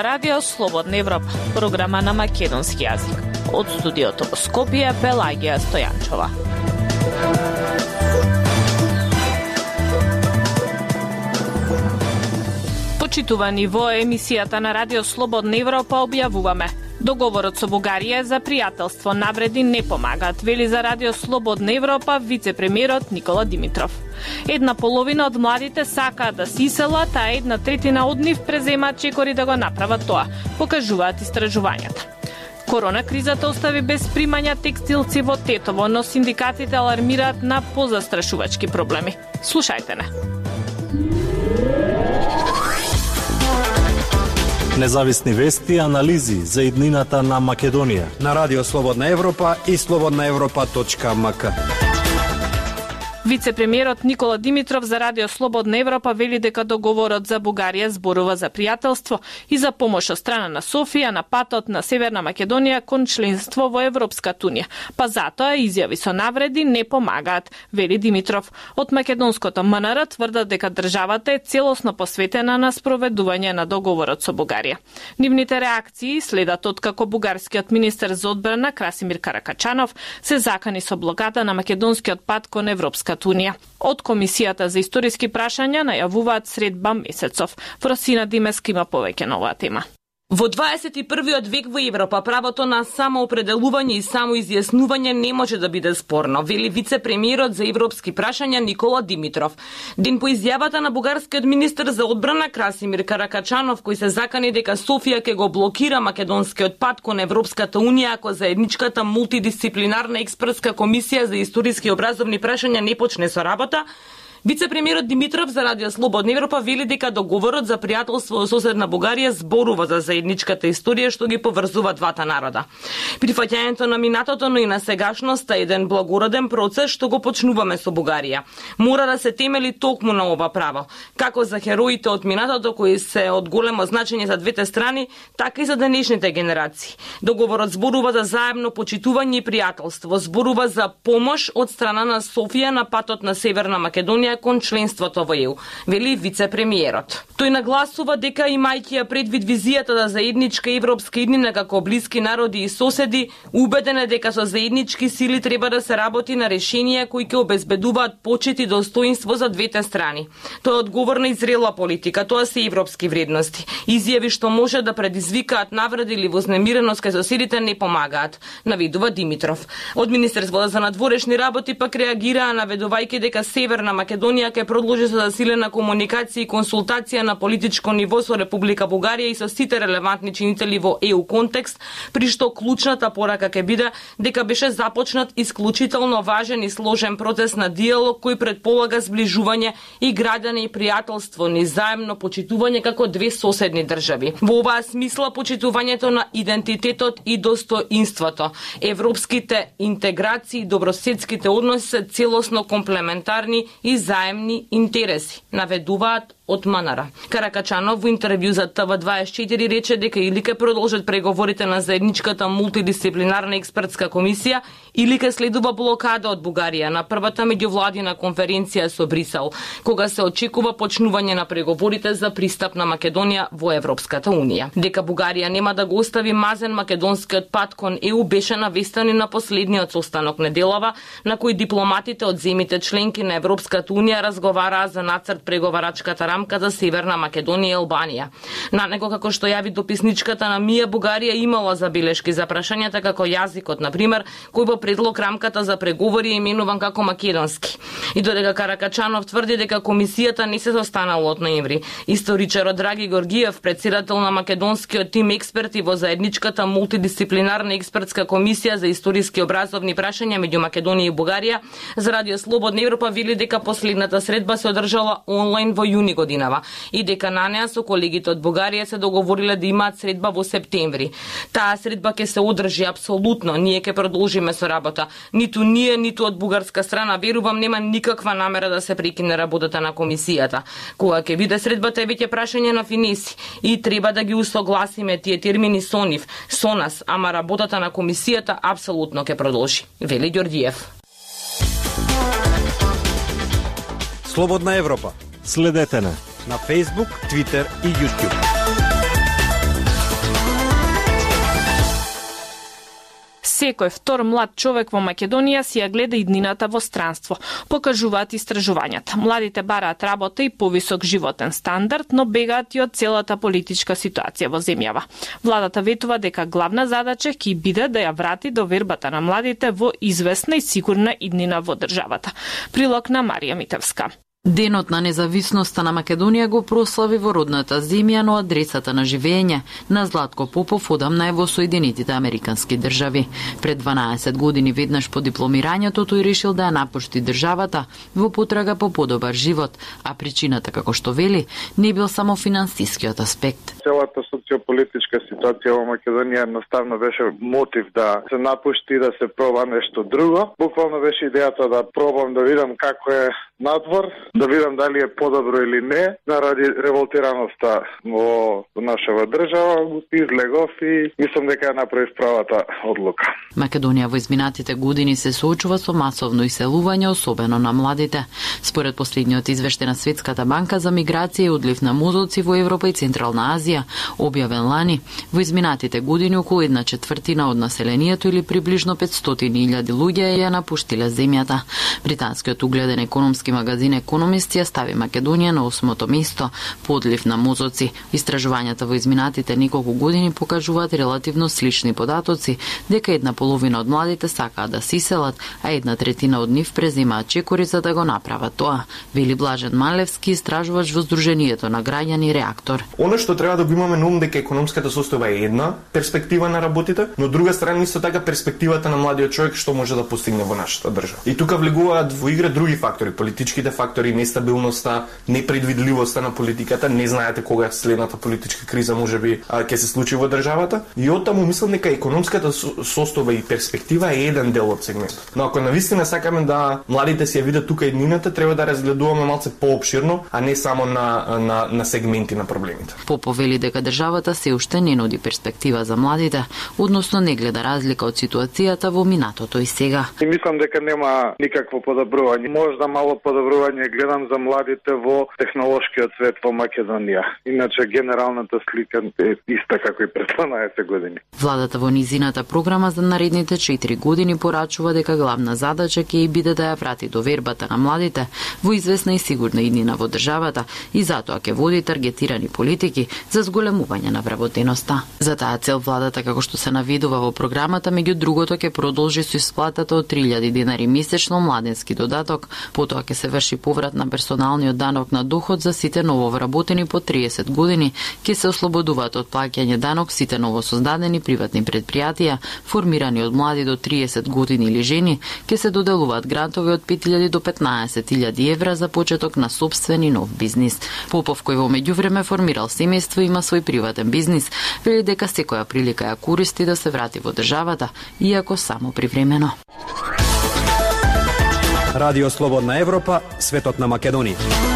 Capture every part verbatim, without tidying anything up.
ова радио Слободна Европа, програма на македонски јазик. Од студиото во Скопје, Пелагија Стојанчова. Почитувани, во емисијата на радио Слободна Европа објавуваме: договорот со Бугарија за пријателство навреди не помагаат, вели за радио Слободна Европа вице-премиерот Никола Димитров. Една половина од младите сакаат да се иселат, а една третина од нив преземаат чекори да го направат тоа, покажуваат истражувањата. Корона кризата остави без примања текстилци во Тетово, но синдикатите алармираат на позастрашувачки проблеми. Слушајте не. Независни вести и анализи за иднината на Македонија на Радио Слободна Европа и слободна европа точка ем ка. Вице-премиерот Никола Димитров за Радио Слободна Европа вели дека договорот за Бугарија зборува за пријателство и за помош од страна на Софија на патот на Северна Македонија кон членство во Европската унија. Па затоа изјави со навреди не помагаат, вели Димитров. Од македонското ем ен ер тврдат дека државата е целосно посветена на спроведување на договорот со Бугарија. Нивните реакции следат откако бугарскиот министер за одбрана Красимир Каракачанов се закани со блокада на македонскиот пат кон Европската унија. Од Комисијата за историски прашања најавуваат средба месецов. Фросина Димеска има повеќе на оваа тема. Во дваесет и првиот век во Европа правото на самоопределување и самоизјаснување не може да биде спорно, вели вице-премиерот за европски прашања Никола Димитров. Ден по изјавата на бугарскиот министер за одбрана Красимир Каракачанов, кој се закани дека Софија ќе го блокира македонскиот пат кон Европската унија ако заедничката мултидисциплинарна експертска комисија за историски и образовни прашања не почне со работа, вице-премиерот Димитров за Радио Слободна Европа вели дека договорот за пријателство со соседна Бугарија зборува за заедничката историја што ги поврзува двата народа. Прифаќањето на минатото, но и на сегашноста е еден благороден процес што го почнуваме со Бугарија. Мора да се темели токму на ова право, како за хероите од минатото кои се од големо значење за двете страни, така и за денешните генерации. Договорот зборува за заемно почитување и пријателство, зборува за помош од страна на Софија на патот на Северна Македонија кон членството во Е У, вели вице-премиерот. Тој нагласува дека имајќи ја предвид визијата за заедничка европска иднина како блиски народи и соседи, убеден е дека со заеднички сили треба да се работи на решенија кои ќе обезбедуваат почит и достоинство за двете страни. Тоа е одговорна и зрела политика, тоа се европски вредности. Изјави што може да предизвикаат навреди или вознемиреност кај соседите не помагаат, наведува Димитров. Од Министерството за надворешни работи пак реагираа наведувајќи дека Северна Македонија Македонија ќе продолжи со засилена комуникација и консултација на политичко ниво со Република Бугарија и со сите релевантни чинители во Е У контекст, при што клучната порака ќе биде дека беше започнат исклучително важен и сложен процес на диалог кој предполага зближување и градење и пријателство, ни заемно почитување како две соседни држави. Во оваа смисла почитувањето на идентитетот и достоинството, европските интеграции и добросетските односи се целосно комплементарни и заемни интереси, наведуваат од ем ен ер. Каракачанов во интервју за Т В дваесет и четири рече дека или ќе продолжат преговорите на заедничката мултидисциплинарна експертска комисија, или ќе следува блокада од Бугарија на првата меѓувладина конференција со Брисел, кога се очекува почнување на преговорите за пристап на Македонија во Европската унија. Дека Бугарија нема да го остави мазен македонскиот пат кон Е У беше навестено на последниот состанок неделава, на кој дипломатите од земите членки на Европската унија разговараа за нацрт преговарачката рамка за Северна Македонија и Албанија. На него, како што јави дописничката на Мија, Бугарија имала забелешки за прашањата како јазикот, на пример, кој во предлог рамката за преговори е именуван како македонски. И додека Каракачанов тврди дека комисијата не се состанала од ноември, историчарот Драги Горгиев, председател на македонскиот тим експерти во заедничката мултидисциплинарна експертска комисија за историски образовни прашања меѓу Македонија и Бугарија, за Радио Слободна Европа вели дека последната средба се одржала онлайн во јуни годинава и дека на неа со колегите од Бугарија се договориле да имаат средба во септември. Таа средба ќе се одржи апсолутно, ние ќе продолжиме со работа. Ниту ние, ниту од бугарска страна, верувам, нема никаква намера да се прекине работата на комисијата. Кога ќе биде средбата е веќе прашање на финеси и треба да ги усогласиме тие термини со нив, со нас, ама работата на комисијата апсолутно ќе продолжи, вели Ѓорѓиев. Слободна Европа. Следете на на Facebook, Twitter и YouTube. секој втор млад човек во Македонија си ја гледа иднината во странство, покажуваат истражувањата. Младите бараат работа и повисок животен стандард, но бегаат и од целата политичка ситуација во земјава. Владата ветува дека главна задача ќе биде да ја врати довербата на младите во известна и сигурна иднина во државата. Прилог на Марија Митевска. Денот на независноста на Македонија го прослави во родната земја, но адресата на живење на Златко Попов одамна е во Соединетите Американски држави. Пред дванаесет години веднаш по дипломирањето тој решил да ја напушти државата во потрага по подобар живот, а причината, како што вели, не бил само финансискиот аспект. Целата социополитичка ситуација во Македонија едноставно беше мотив да се напушти, да се проба нешто друго. Буквално беше идејата да пробам да видам како е надвор, да видам дали е подобро или не, заради револтираноста во нашава држава, излегов и мислам дека ја направив правата одлука. Македонија во изминатите години се соочува со масовно иселување, особено на младите. Според последниот извештај на Светската банка за миграција и одлив на мозоци во Европа и Централна Азија, објавен лани, во изминатите години околу една четвртина од населението или приближно петстотини илјади луѓе ја напуштиле земјата. Британскиот угледен економски магазин Економист ја стави Македонија на осмото место по одлив на мозоци. Истражувањата во изминатите неколку години покажуваат релативно слични податоци, дека една половина од младите сакаат да се иселат, а една третина од нив преземаат чекори за да го направат тоа, вели Блажен Малевски, истражувач во Сдруженијето на граѓани Реактор. Оно што треба да го имаме на ум дека економската состојба е една перспектива на работите, но од друга страна исто така перспективата на младиот човек што може да постигне во нашата држава. И тука влегуваат во игра други фактори, политичките фактори, нестабилноста, непредвидливоста на политиката, не знаете кога следната политичка криза можеби ќе се случи во државата. И оттаму мислам дека економската состојба и перспектива е еден дел од сегментот. Но ако навистина сакаме да младите си ја видат тука еднината, треба да разгледуваме малце поопширно, а не само на на на сегменти на проблемите. Попов вели дека државата се уште не нуди перспектива за младите, односно не гледа разлика од ситуацијата во минатото и сега. И мислам дека нема никакво подобрување. Можда мало подобрување гледам за младите во технолошкиот свет во Македонија. Иначе генералната слика е иста како и пред дванаесет години. Владата во низината програма за наредните четири години порачува дека главна задача ќе биде да ја врати довербата на младите во известна и сигурна иднина во државата и затоа ќе води таргетирани политики за зголемување на вработеноста. За таа цел владата, како што се наведува во програмата, меѓу другото ќе продолжи со исплатата од три илјади денари месечно младенски додаток, потоа ќе се врши поврат на персоналниот данок на доход за сите нововработени по триесет години, ќе се ослободуваат од плаќање данок сите новосоздадени приватни предпријатија, формирани од млади до триесет години или жени, ќе се доделуваат грантови од пет илјади до петнаесет илјади евра за почеток на сопствен и нов бизнис. Попов, кој во меѓувреме формирал семејство и има свој приватен бизнис, вели дека секоја прилика ја користи да се врати во државата, иако само привремено. Радио Слободна Европа, светот на Македонија.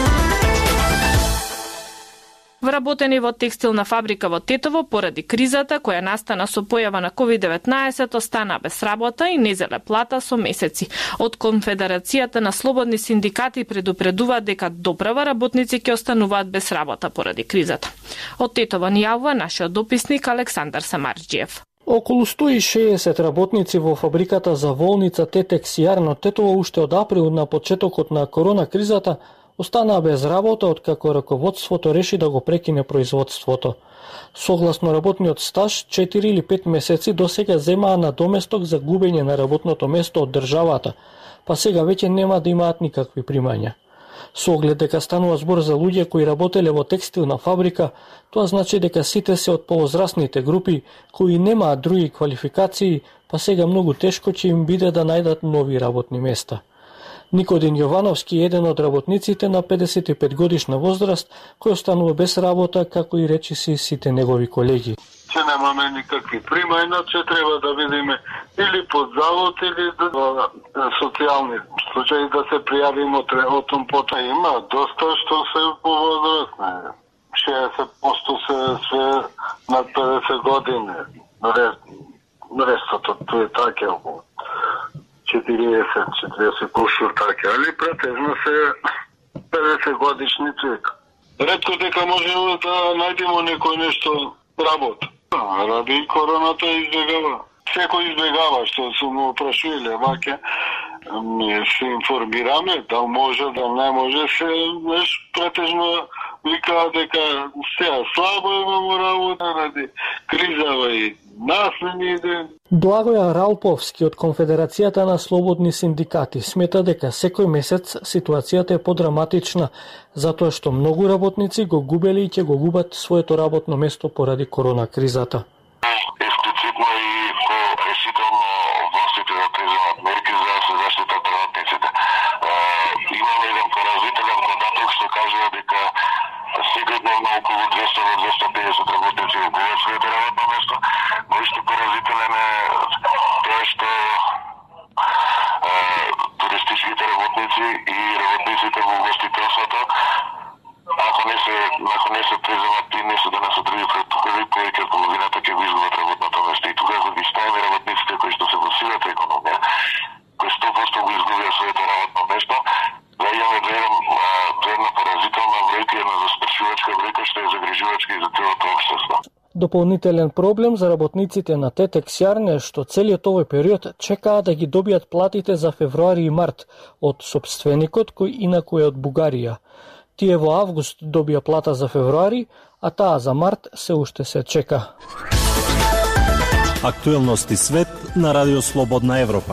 Вработени во текстилна фабрика во Тетово поради кризата која настана со појава на ковид деветнаесет остана без работа и не зеле плата со месеци. Од Конфедерацијата на слободни синдикати предупредуваат дека доправа работници ќе остануваат без работа поради кризата. Од Тетово ни јавува нашиот дописник Александар Самарџиев. Околу сто и шеесет работници во фабриката за волница Тетекс Јарно Тетово уште од април на почетокот на корона кризата останаа без работа откако раководството реши да го прекине производството. Согласно работниот стаж, четири или пет месеци досега земаа надоместок за губење на работното место од државата, па сега веќе нема да имаат никакви примања. Со оглед дека станува збор за луѓе кои работеле во текстилна фабрика, тоа значи дека сите се од повозрастните групи кои немаат други квалификации, па сега многу тешко ќе им биде да најдат нови работни места. Никодин Јовановски е еден од работниците на педесет и пет годишна возраст, кој останува без работа, како и речиси сите негови колеги. Че немаме никакви примања, че треба да видиме или под завод, или во социјални случаи да се пријавиме од том пота. Има доста што се повозрастни. шеесет проценти се све над педесет години. Рестото, тоа е така околу четириесет четириесет кушур така, али претежно се педесет годишни човек. Ретко дека можеме да најдеме некој нешто работа. Ради короната избегава. Секој избегава што се му прашуиле, ваќе ние се информираме, да може, да не може, се веш претежно викаа дека сега слабо имамо работа ради кризава и нас не ни иде. Благоја Ралповски од Конфедерацијата на слободни синдикати смета дека секој месец ситуацијата е подраматична затоа што многу работници го губели и ќе го губат своето работно место поради корона кризата. Експлицитно и по решително властите да преземат мерки за да се заштитат работниците. Имаме еден поразителен податок што кажува дека секојдневно околу двеста до двеста и педесет работници губат своето работно место, но исто поразителен е тоа што туристичките работници и работниците во угостителството, ако не се ако не се преземат и не се донесат други протоколи, повеќе од половината ќе го изгубат работното место. И тука за да ставиме работниците кои што се во сивата економија, кои сто проценти го изгубија своето работно место, доаѓаме до една поразителна бројка, една застрашувачка бројка што е загрижувачка и за целото општество. Дополнителен проблем за работниците на Тетекс Јарне е што целиот овој период чекаат да ги добијат платите за февруари и март од сопственикот кој инаку е од Бугарија. Тие во август добија плата за февруари, а таа за март се уште се чека. Актуелности свет на Радио Слободна Европа.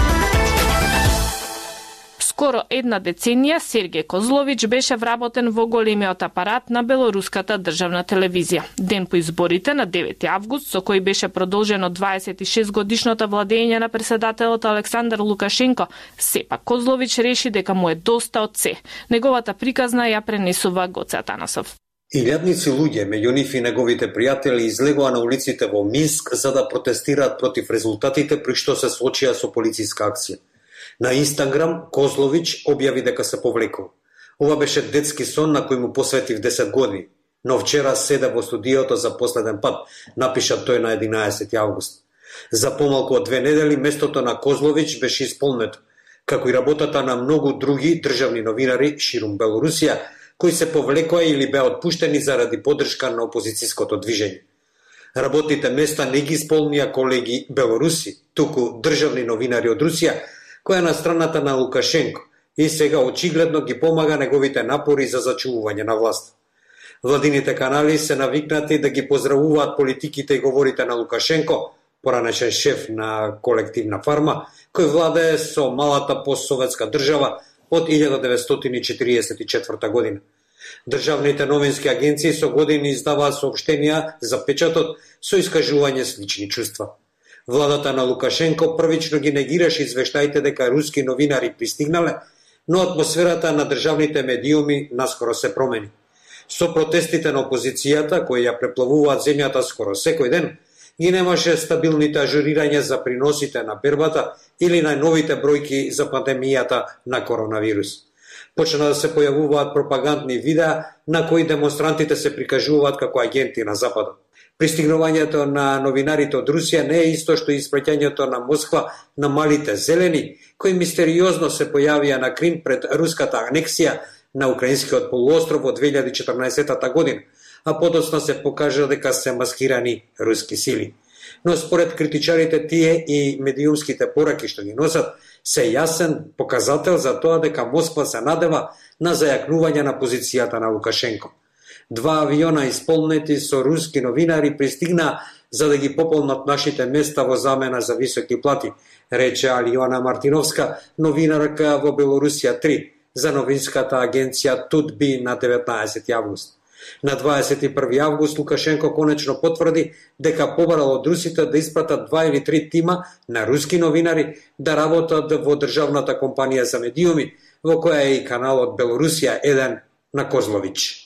Скоро една деценија Сергеј Козлович беше вработен во големиот апарат на Белоруската државна телевизија. Ден по изборите на девети август, со кој беше продолжено дваесет и шест годишното владење на преседателот Александар Лукашенко, сепак Козлович реши дека му е доста од се. Неговата приказна ја пренесува Гоце Атанасов. Илјадници луѓе, меѓу нив и неговите пријатели, излегоа на улиците во Минск за да протестираат против резултатите при што се случија со полициска акција. На Инстаграм Козлович објави дека се повлекува. Ова беше детски сон на кој му посветив десет години, но вчера седе во студиото за последен пат, напиша тој на единаесети август. За помалку од две недели местото на Козлович беше исполнето, како и работата на многу други државни новинари ширум Белорусија, кои се повлекоа или беа отпуштени заради поддршка на опозицијското движење. Работните места не ги исполнија колеги белоруси, туку државни новинари од Русија, која на страната на Лукашенко и сега очигледно ги помага неговите напори за зачувување на власт. Владините канали се навикнати да ги поздравуваат политиките и говорите на Лукашенко, поранешен шеф на колективна фарма, кој владее со малата постсоветска држава од илјада деветстотини и четириесет и четврта година. Државните новински агенции со години издаваат соопштенија за печатот со искажување слични чувства. Владата на Лукашенко првично ги негираше извештаите дека руски новинари пристигнале, но атмосферата на државните медиуми наскоро се промени. Со протестите на опозицијата, кои ја преплавуваат земјата скоро секој ден, ги немаше стабилните ажурирања за приносите на бербата или најновите бројки за пандемијата на коронавирус. Почна да се појавуваат пропагандни видеа на кои демонстрантите се прикажуваат како агенти на Западот. Пристигнувањето на новинарите од Русија не е исто што испраќањето на Москва на малите зелени, кои мистериозно се појавија на Крим пред руската анексија на украинскиот полуостров во две илјади и четрнаесета година, а подоцна се покажа дека се маскирани руски сили. Но според критичарите тие и медиумските пораки што ги носат се јасен показател за тоа дека Москва се надева на зајакнување на позицијата на Лукашенко. Два авиона исполнети со руски новинари пристигна за да ги пополнат нашите места во замена за високи плати, рече Алиона Мартиновска, новинарка во Белорусија три, за новинската агенција Тутби на деветнаесети август. На дваесет и први август Лукашенко конечно потврди дека побарал од русите да испратат два или три тима на руски новинари да работат во државната компанија за медиуми, во која е и каналот Белорусија еден на Козлович.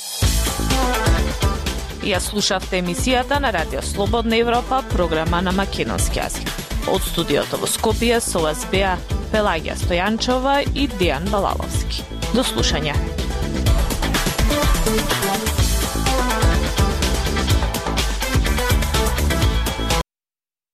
Ја слушавте емисијата на Радио Слободна Европа, програма на македонски јазик. Од студиото во Скопје со вас беа Пелагија Стојанчова и Дејан Балаловски. До слушање.